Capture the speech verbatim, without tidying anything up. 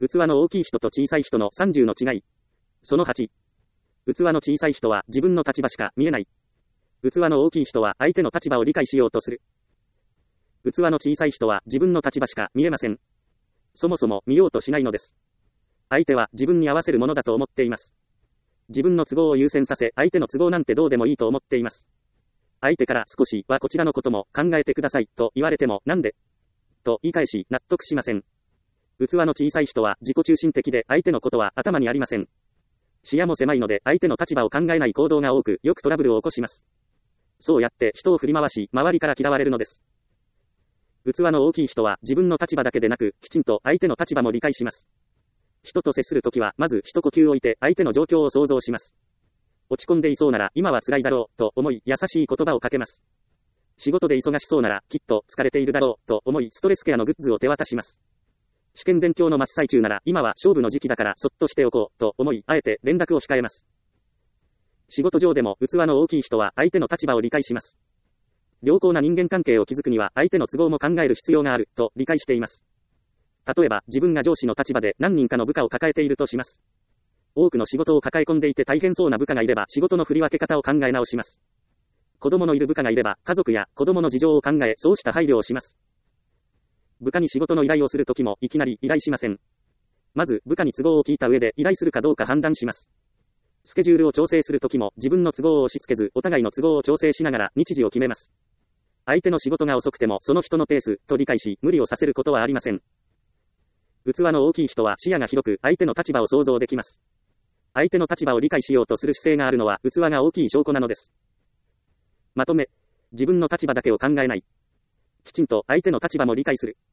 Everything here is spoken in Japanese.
器の大きい人と小さい人のさんじゅうの違い。そのはち。器の小さい人は自分の立場しか見えない。器の大きい人は相手の立場を理解しようとする。器の小さい人は自分の立場しか見えません。そもそも見ようとしないのです。相手は自分に合わせるものだと思っています。自分の都合を優先させ、相手の都合なんてどうでもいいと思っています。相手から少しはこちらのことも考えてくださいと言われてもなんでと言い返し納得しません。器の小さい人は自己中心的で相手のことは頭にありません。視野も狭いので相手の立場を考えない行動が多く、よくトラブルを起こします。そうやって人を振り回し、周りから嫌われるのです。器の大きい人は自分の立場だけでなく、きちんと相手の立場も理解します。人と接するときはまず一呼吸置いて相手の状況を想像します。落ち込んでいそうなら今は辛いだろうと思い優しい言葉をかけます。仕事で忙しそうならきっと疲れているだろうと思いストレスケアのグッズを手渡します。試験勉強の真っ最中なら今は勝負の時期だからそっとしておこうと思いあえて連絡を控えます。仕事上でも器の大きい人は相手の立場を理解します。良好な人間関係を築くには相手の都合も考える必要があると理解しています。例えば自分が上司の立場で何人かの部下を抱えているとします。多くの仕事を抱え込んでいて大変そうな部下がいれば仕事の振り分け方を考え直します。子供のいる部下がいれば家族や子供の事情を考えそうした配慮をします。部下に仕事の依頼をするときもいきなり依頼しません。まず部下に都合を聞いた上で依頼するかどうか判断します。スケジュールを調整するときも自分の都合を押し付けずお互いの都合を調整しながら日時を決めます。相手の仕事が遅くてもその人のペースと理解し無理をさせることはありません。器の大きい人は視野が広く相手の立場を想像できます。相手の立場を理解しようとする姿勢があるのは器が大きい証拠なのです。まとめ、自分の立場だけを考えない。きちんと相手の立場も理解する。